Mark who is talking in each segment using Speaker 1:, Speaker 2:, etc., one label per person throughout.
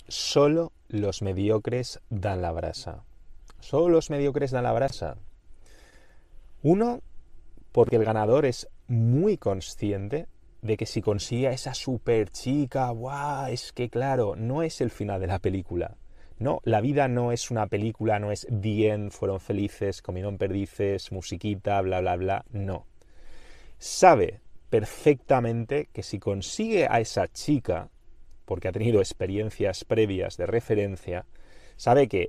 Speaker 1: solo los mediocres dan la brasa. Solo los mediocres dan la brasa. Uno, porque el ganador es muy consciente de que si consigue a esa super chica, ¡buah! Es que claro, no es el final de la película. No, la vida no es una película, no es the end, fueron felices, comieron perdices, musiquita, bla, bla, bla. No. Sabe perfectamente que si consigue a esa chica, porque ha tenido experiencias previas de referencia, sabe que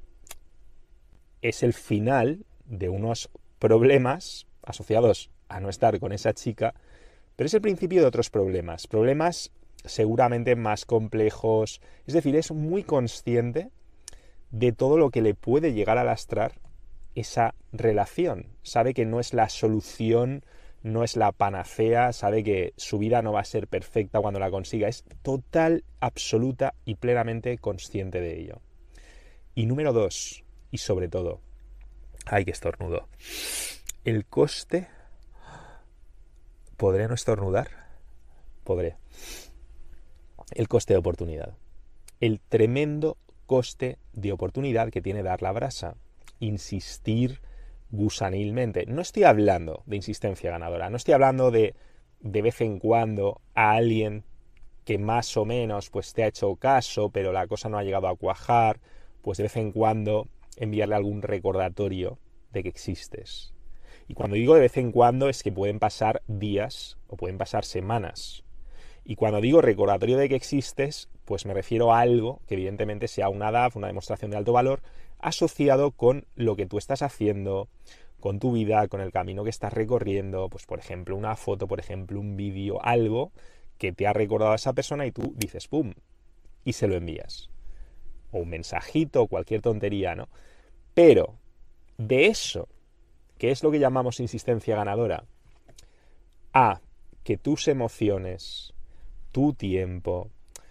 Speaker 1: es el final de unos problemas asociados a no estar con esa chica, pero es el principio de otros problemas, problemas seguramente más complejos, es decir, es muy consciente de todo lo que le puede llegar a lastrar esa relación, sabe que no es la solución, no es la panacea, sabe que su vida no va a ser perfecta cuando la consiga, es total, absoluta y plenamente consciente de ello. Y número dos, y sobre todo, ay, que estornudo, el coste. ¿Podré no estornudar? Podré. El coste de oportunidad. El tremendo coste de oportunidad que tiene dar la brasa. Insistir gusanilmente. No estoy hablando de insistencia ganadora. No estoy hablando de vez en cuando a alguien que más o menos pues te ha hecho caso, pero la cosa no ha llegado a cuajar, pues de vez en cuando enviarle algún recordatorio de que existes. Y cuando digo de vez en cuando es que pueden pasar días o pueden pasar semanas. Y cuando digo recordatorio de que existes, pues me refiero a algo que evidentemente sea una DAF, una demostración de alto valor, asociado con lo que tú estás haciendo, con tu vida, con el camino que estás recorriendo, pues por ejemplo una foto, por ejemplo un vídeo, algo que te ha recordado a esa persona y tú dices ¡pum! Y se lo envías. O un mensajito, o cualquier tontería, ¿no? Pero de eso, que es lo que llamamos insistencia ganadora, a que tus emociones, tu tiempo,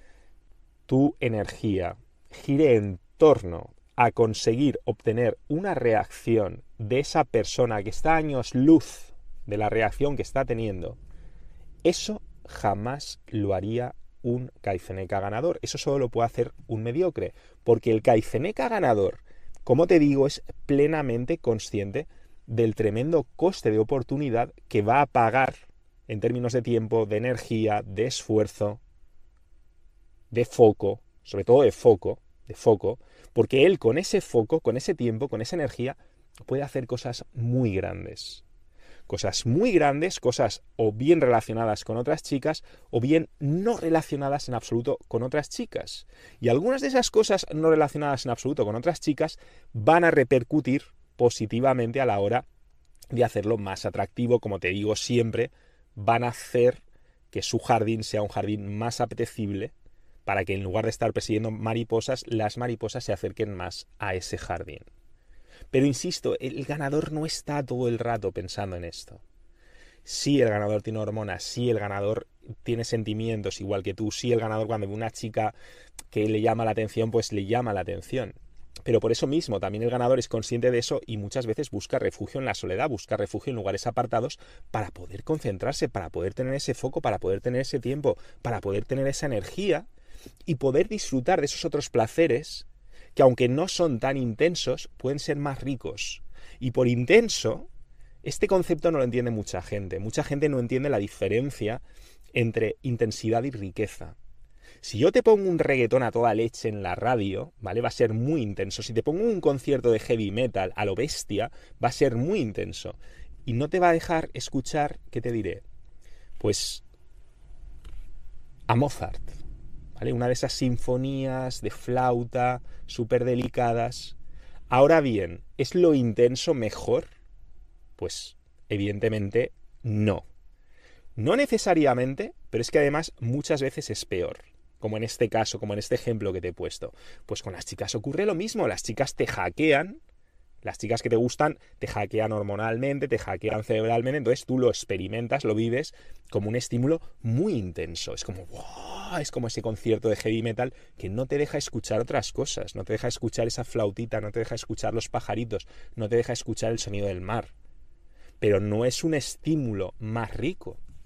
Speaker 1: tu energía gire en torno a conseguir obtener una reacción de esa persona que está a años luz de la reacción que está teniendo, eso jamás lo haría un Kaizeneka ganador. Eso solo lo puede hacer un mediocre, porque el Kaizeneka ganador, como te digo, es plenamente consciente del tremendo coste de oportunidad que va a pagar en términos de tiempo, de energía, de esfuerzo, de foco, sobre todo de foco, porque él con ese foco, con ese tiempo, con esa energía, puede hacer cosas muy grandes. Cosas muy grandes, cosas o bien relacionadas con otras chicas o bien no relacionadas en absoluto con otras chicas. Y algunas de esas cosas no relacionadas en absoluto con otras chicas van a repercutir positivamente a la hora de hacerlo más atractivo, como te digo siempre, van a hacer que su jardín sea un jardín más apetecible para que en lugar de estar persiguiendo mariposas, las mariposas se acerquen más a ese jardín. Pero insisto, el ganador no está todo el rato pensando en esto. Sí, el ganador tiene hormonas, sí, el ganador tiene sentimientos igual que tú, sí, el ganador cuando ve una chica que le llama la atención, pues le llama la atención. Pero por eso mismo también el ganador es consciente de eso y muchas veces busca refugio en la soledad, busca refugio en lugares apartados para poder concentrarse, para poder tener ese foco, para poder tener ese tiempo, para poder tener esa energía y poder disfrutar de esos otros placeres que aunque no son tan intensos, pueden ser más ricos. Y por intenso, este concepto no lo entiende mucha gente. Mucha gente no entiende la diferencia entre intensidad y riqueza. Si yo te pongo un reggaetón a toda leche en la radio, ¿vale? Va a ser muy intenso. Si te pongo un concierto de heavy metal a lo bestia, va a ser muy intenso. Y no te va a dejar escuchar, ¿qué te diré? Pues a Mozart, ¿vale? Una de esas sinfonías de flauta súper delicadas. Ahora bien, ¿es lo intenso mejor? Pues evidentemente no. No necesariamente, pero es que además muchas veces es peor. Como en este caso, como en este ejemplo que te he puesto. Pues con las chicas ocurre lo mismo. Las chicas te hackean. Las chicas que te gustan te hackean hormonalmente, te hackean cerebralmente, entonces tú lo experimentas, lo vives como un estímulo muy intenso. Es como, wow, es como ese concierto de heavy metal que no te deja escuchar otras cosas, no te deja escuchar esa flautita, no te deja escuchar los pajaritos, no te deja escuchar el sonido del mar. Pero no es un estímulo más rico.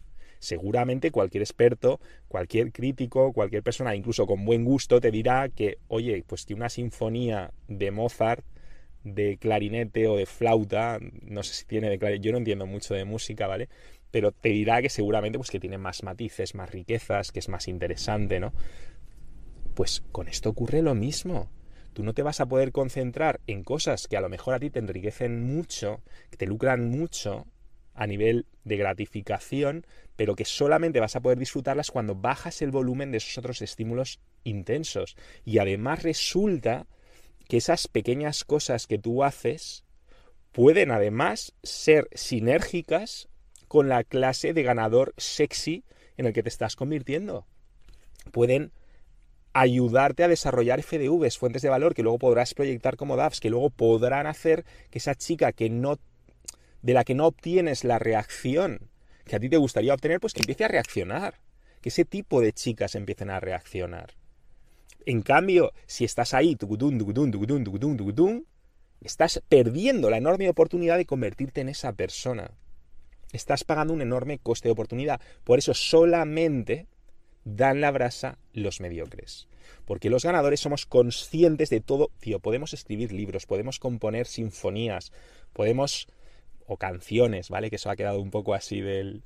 Speaker 1: Seguramente cualquier experto, cualquier crítico, cualquier persona, incluso con buen gusto, te dirá que, oye, pues que una sinfonía de Mozart, de clarinete o de flauta, no sé si tiene de clarinete, yo no entiendo mucho de música, ¿vale? Pero te dirá que seguramente pues que tiene más matices, más riquezas, que es más interesante, ¿no? Pues con esto ocurre lo mismo. Tú no te vas a poder concentrar en cosas que a lo mejor a ti te enriquecen mucho, que te lucran mucho a nivel de gratificación, pero que solamente vas a poder disfrutarlas cuando bajas el volumen de esos otros estímulos intensos. Y además resulta que esas pequeñas cosas que tú haces pueden además ser sinérgicas con la clase de ganador sexy en el que te estás convirtiendo. Pueden ayudarte a desarrollar FDVs, fuentes de valor, que luego podrás proyectar como DAFs, que luego podrán hacer que esa chica de la que no obtienes la reacción que a ti te gustaría obtener, pues que empiece a reaccionar. Que ese tipo de chicas empiecen a reaccionar. En cambio, si estás ahí, tucutún, tucutún, tucutún, tucutún, tucutún, estás perdiendo la enorme oportunidad de convertirte en esa persona. Estás pagando un enorme coste de oportunidad. Por eso solamente dan la brasa los mediocres. Porque los ganadores somos conscientes de todo. Tío, podemos escribir libros, podemos componer sinfonías, podemos... o canciones, ¿vale? Que eso ha quedado un poco así de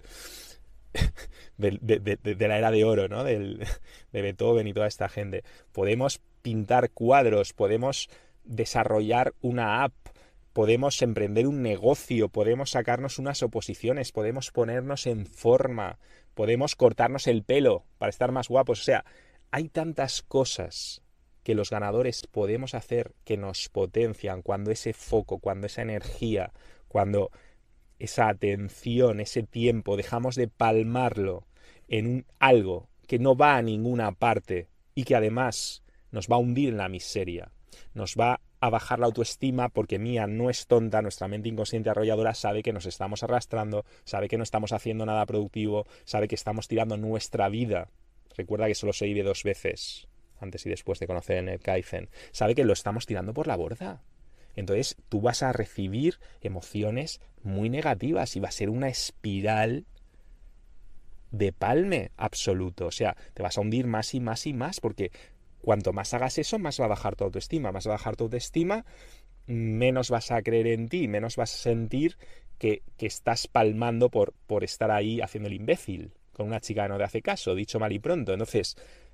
Speaker 1: la era de oro, ¿no? De Beethoven y toda esta gente. Podemos pintar cuadros, podemos desarrollar una app, podemos emprender un negocio, podemos sacarnos unas oposiciones, podemos ponernos en forma, podemos cortarnos el pelo para estar más guapos. O sea, hay tantas cosas que los ganadores podemos hacer que nos potencian cuando ese foco, cuando esa energía, cuando esa atención, ese tiempo, dejamos de palmarlo en algo que no va a ninguna parte y que además nos va a hundir en la miseria, nos va a bajar la autoestima porque Mía no es tonta, nuestra mente inconsciente arrolladora sabe que nos estamos arrastrando, sabe que no estamos haciendo nada productivo, sabe que estamos tirando nuestra vida. Recuerda que solo se vive 2 veces, antes y después de conocer en el Kaizen. Sabe que lo estamos tirando por la borda. Entonces tú vas a recibir emociones muy negativas y va a ser una espiral de palme absoluto. O sea, te vas a hundir más y más y más porque cuanto más hagas eso, más va a bajar tu autoestima. Más va a bajar tu autoestima, menos vas a creer en ti, menos vas a sentir que estás palmando por estar ahí haciendo el imbécil con una chica que no te hace caso, dicho mal y pronto. Entonces,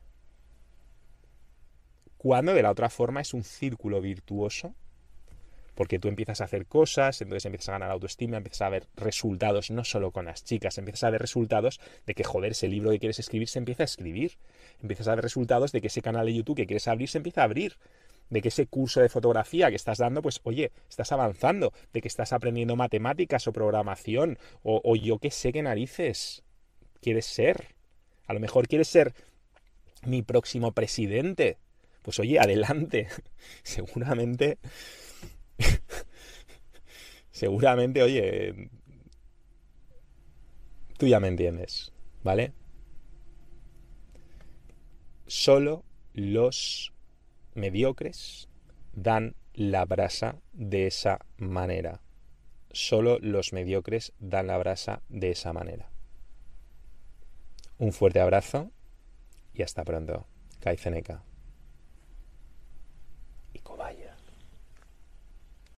Speaker 1: cuando de la otra forma es un círculo virtuoso, porque tú empiezas a hacer cosas, entonces empiezas a ganar autoestima, empiezas a ver resultados, no solo con las chicas, empiezas a ver resultados de que, joder, ese libro que quieres escribir se empieza a escribir, empiezas a ver resultados de que ese canal de YouTube que quieres abrir se empieza a abrir, de que ese curso de fotografía que estás dando, pues oye, estás avanzando, de que estás aprendiendo matemáticas o programación, o yo qué sé qué narices quieres ser. A lo mejor quieres ser mi próximo presidente. Pues oye, adelante. Seguramente, oye, tú ya me entiendes, ¿vale? Solo los mediocres dan la brasa de esa manera. Solo los mediocres dan la brasa de esa manera. Un fuerte abrazo y hasta pronto. Kai Ceneka.